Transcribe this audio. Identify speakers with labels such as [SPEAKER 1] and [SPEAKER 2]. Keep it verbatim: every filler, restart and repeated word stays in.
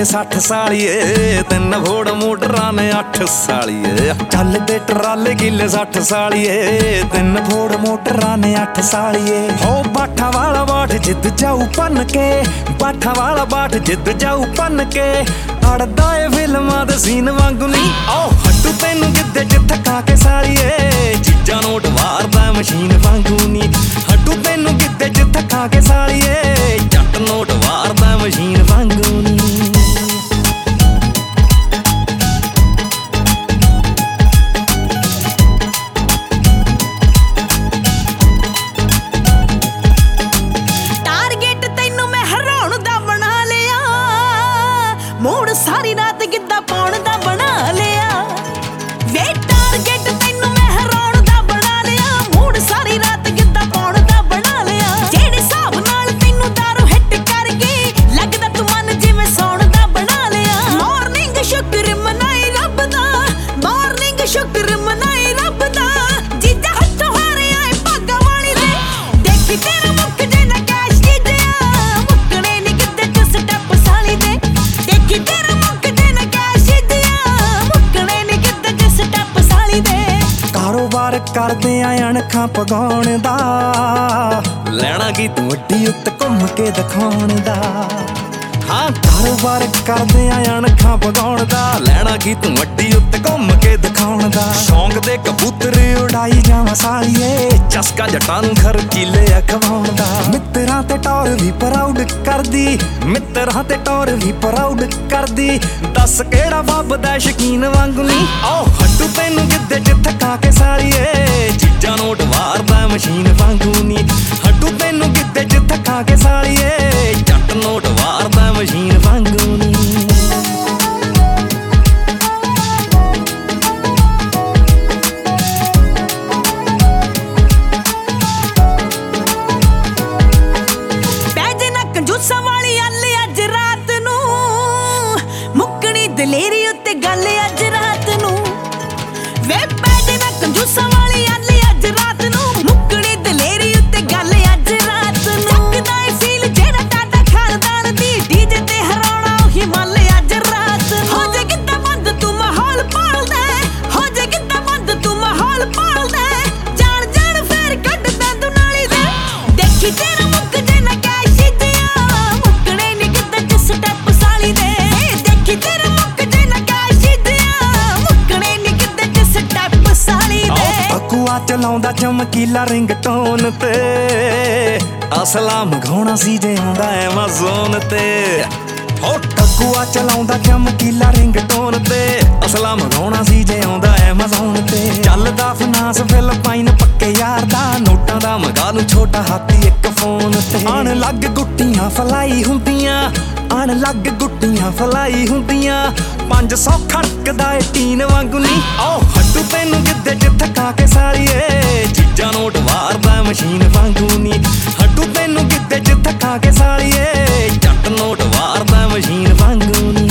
[SPEAKER 1] ਕਿੱਲੇ ਸੱਠ ਸਾਲੀਏ, ਤਿੰਨ ਫੋੜ ਮੋਟਰਾਂ ਨੇ ਅੱਠ ਸਾਲੀਏ। ਚੱਲਦੇ ਟਰਾਲੇ ਕਿੱਲੇ ਸੱਠ ਸਾਲੀਏ, ਤਿੰਨ ਫੋੜ ਮੋਟਰਾਂ ਨੇ ਅੱਠ ਸਾਲੀਏ। ਹੋ ਬਾਠਾ ਵਾਲਾ ਬਾਠ ਜਿੱਦ ਜਾਊ ਭੰਨ ਕੇ, ਬਾਠਾ ਵਾਲਾ ਬਾਠ ਜਿੱਦ ਜਾਊ ਭੰਨ ਕੇ। ਅੜਦਾ ਏ ਫਿਲਮਾਂ ਦੇ ਸੀਨ ਵਾਂਗੂ ਨੀ, ਆਓ ਹੱਟੂ ਤੈਨੂੰ ਗਿੱਧੇ ਚ ਥਕਾ ਕੇ ਸਾਲੀਏ। ਚੀਜ਼ਾਂ ਨੋਟ ਵਾਰਦਾ ਮਸ਼ੀਨ ਵਾਂਗੂ ਨੀ, ਹੱਟੂ ਤੈਨੂੰ ਗਿੱਧੇ ਚ ਥਕਾ ਕੇ ਸਾਲੀਏ। ਜੱਟ ਨੋਟ ਵਾਰਦਾ ਮਸ਼ੀਨ ਵਾਂਗੂ ਨੀ।
[SPEAKER 2] ਟਾਰਗੇਟ ਤੈਨੂੰ ਮੈਂ ਹਰਾਉਣ ਦਾ ਬਣਾ ਲਿਆ, ਮੂਡ ਸਾਰੀ ਰਾਤ ਗਿੱਧਾ ਪਾਉਣ ਦਾ ਬਣਾ ਲਿਆ। ਵੇ ਟਾਰਗੇਟ ਤੈਨੂੰ ਮੈਂ ਹਰਾਉਣ ਦਾ ਬਣਾ ਲਿਆ, ਮੂਡ ਸਾਰੀ ਰਾਤ ਗਿੱਧਾ ਪਾਉਣ ਦਾ ਬਣਾ ਲਿਆ। ਜਿਹੜੇ ਹਿਸਾਬ ਨਾਲ ਤੈਨੂੰ ਦਾਰੂ ਹਿੱਟ ਕਰ ਗਈ, ਲੱਗਦਾ ਤੂੰ ਮਨ ਜਿਵੇਂ ਸੌਣ ਦਾ ਬਣਾ ਲਿਆ। ਮਾਰਨਿੰਗ ਸ਼ੁਕਰ ਮਨਾਈ ਰੱਬ ਦਾ, ਮਾਰਨਿੰਗ ਸ਼ੁਕਰ ਮਨਾਈ ਰੱਬ ਦਾ। ਜੀਜਾ ਹੱਥੋਂ ਹਾਰਿਆ ਏ ਭਾਗਾਂ ਵਾਲੀ ਦੇ, ਦੇਖੀ ਤੇਰਾ ਮੁੱਕ ਜੇ ਨਾ ਕੈਸ਼ ਜੀਜਿਆ, ਮੁੱਕਣੇ ਨੀ ਗਿੱਧੇ ਚ ਸਟੈਪ ਸਾਲੀ ਦੇ। ਦੇਖੀ ਤੇਰਾ ਮੁੱਕ ਜੇ ਨਾ ਕੈਸ਼ ਜੀਜਿਆ, ਮੁੱਕਣੇ ਨੀ ਗਿੱਧੇ ਚ ਸਟੈਪ ਸਾਲੀ ਦੇ।
[SPEAKER 1] ਕਾਰੋਬਾਰ ਕਰਦੇ ਆ ਅਣਖਾਂ ਪਗਾਉਣ ਦਾ, ਲੈਣਾ ਕੀ ਤੂੰ ਅੱਡੀ ਉੱਤੇ ਘੁੰਮ ਕੇ ਦਿਖਾਉਣ ਦਾ। ਹਾਂ ਕਾਰੋਬਾਰ ਕਰਦੇ ਆ ਅਣਖਾਂ ਪਗਾਉਣ ਦਾ, ਲੈਣਾ ਕੀ ਤੂੰ ਅੱਡੀ ਉੱਤੇ ਘੁੰਮ ਕੇ ਦਿਖਾਉਣ ਦਾ। ਸ਼ੌਂਕ ਦੇ ਕਬੂਤਰ ਉਡਾਈ ਜਾਵਾਂ ਸਾਲੀਏ, ਚਸਕਾ ਜੱਟਾਂ ਨੂੰ ਖਰਚੀਲੇ ਅਖਵਾਉਣ ਦਾ। ਮਿੱਤਰਾਂ ਤੇ ਟੌਰ ਵੀ ਪ੍ਰਾਊਡ ਕਰਦੀ, ਮਿੱਤਰਾਂ ਤੇ ਟੌਰ ਵੀ ਪ੍ਰਾਊਡ ਕਰਦੀ। ਦੱਸ ਕਿਹੜਾ ਵੱਬਦਾ ਸ਼ਕੀਨ ਵਾਂਗੂ ਨੀ, ਆਓ ਹੱਟੂ ਤੈਨੂੰ ਗਿੱਧੇ ਚ ਥਕਾ ਕੇ ਸਾਲੀਏ। ਚੀਜ਼ਾਂ ਨੋਟ ਵਾਰਦਾ ਮਸ਼ੀਨ ਵਾਂਗੂ ਨੀ, ਹੱਟੂ ਤੈਨੂੰ ਗਿੱਧੇ ਚ ਥਕਾ ਕੇ ਸਾਲੀਏ। ਜੱਟ ਨੋਟ ਵਾਰਦਾ ਮਸ਼ੀਨ ਵਾਂਗੂ ਨੀ।
[SPEAKER 2] ਪੈਜੇ ਨਾ ਕੰਜੂਸਾਂ ਵਾਲੀ ਅੱਲ ਅੱਜ ਰਾਤ ਨੂੰ, ਮੁੱਕਣੀ ਦਲੇਰੀ ਉੱਤੇ ਗੱਲ ਅੱਜ ਰਾਤ ਨੂੰ। ਵੇ ਪੈਜੇ ਨਾ ਕੰਜੂਸਾਂ ਵਾਲੀ ਅੱਲ ਅੱਜ ਰਾਤ ਨੂੰ, ਮੁੱਕਣੀ ਦਲੇਰੀ ਉੱਤੇ ਗੱਲ ਅੱਜ ਰਾਤ ਨੂੰ। ਚੱਕਦਾ ਏ ਫੀਲ ਜਿਹੜਾ ਟਾਟਾ ਖਾਨਦਾਨ ਦੀ, ਡੀਜੇ ਤੇ ਹਰਾਉਣਾ ਉਹੀ ਮੱਲ ਅੱਜ ਰਾਤ। ਹੋ ਜੇ ਗਿੱਧਾ ਬੰਦ ਤੂੰ ਮਾਹੌਲ ਪਾਲਦਾ, ਹੋ ਜੇ ਗਿੱਧਾ ਬੰਦ ਤੂੰ ਮਾਹੌਲ ਪਾਲਦਾ। ਜਾਣ ਜਾਣ ਫੇਰ ਕੱਢਦਾ ਤੂੰ ਨਾਲੀ ਦੇ, ਦੇਖੀ ਤੇਰਾ ਮੁੱਕ ਜੇ ਨਾ ਕੈਸ਼ ਜੀਜਿਆ, ਮੁੱਕਣੇ ਨੀ ਗਿੱਧੇ ਚ ਸਟੈਪ ਸਾਲੀ ਦੇ। ਦੇਖੀ ਤੇਰਾ ਮੁੱਕ ਜੇ ਨਾ ਕੈਸ਼ ਜੀਜਿਆ, ਮੁੱਕਣੇ ਨੀ ਗਿੱਧੇ ਚ ਸਟੈਪ ਸਾਲੀ ਦੇ।
[SPEAKER 1] ਟਕੂਆ ਚਲਾਉਂਦਾ ਚਮਕੀਲਾ ਰਿੰਗਟੋਨ ਤੇ, ਅਸਲਾ ਮਘਾਉਣਾ ਸੀ ਜੇ ਆਉਂਦਾ ਐਮਾਜ਼ੋਨ ਤੇ। ਹੋ ਟਕੂਆ ਚਲਾਉਂਦਾ ਚਮਕੀਲਾ ਰਿੰਗਟੋਨ ਤੇ, ਅਸਲਾ ਮਘਾਉਣਾ ਸੀ ਜੇ ਆਉਂਦਾ ਐਮਾਜ਼ੋਨ ਤੇ। ਚੱਲਦਾ ਫਨਾਸ ਫਿਲਪਾਈਨ ਪੱਕੇ ਯਾਰ ਦਾ, ਨੋਟਾਂ ਦਾ ਮਗਾ ਨੂੰ ਛੋਟਾ ਹਾਥੀ ਇੱਕ ਫੋਨ ਤੇ। ਆਣ ਲੱਗ ਗੁੱਟੀਆਂ ਫਲਾਈ ਹੁੰਦੀਆਂ, ਆਣ ਲੱਗ ਗੁੱਟੀਆਂ ਫਲਾਈ ਹੁੰਦੀਆਂ। ਪੰਜ ਸੌ ਖੜਕਦਾ ਏ ਟੀਨ ਵਾਂਗੂ ਨੀ, ਆਓ ਹੱਟੂ ਤੈਨੂੰ ਗਿੱਧੇ ਚ ਥਕਾ ਕੇ ਸਾਲੀਏ। ਚੀਜ਼ਾਂ ਨੋਟ ਵਾਰਦਾ ਮਸ਼ੀਨ ਵਾਂਗੂ ਨੀ, ਹੱਟੂ ਤੈਨੂੰ ਗਿੱਧੇ ਚ ਥਕਾ ਕੇ ਸਾਲੀਏ। ਜੱਟ ਨੋਟ ਵਾਰਦਾ ਮਸ਼ੀਨ ਵਾਂਗੂ ਨੀ।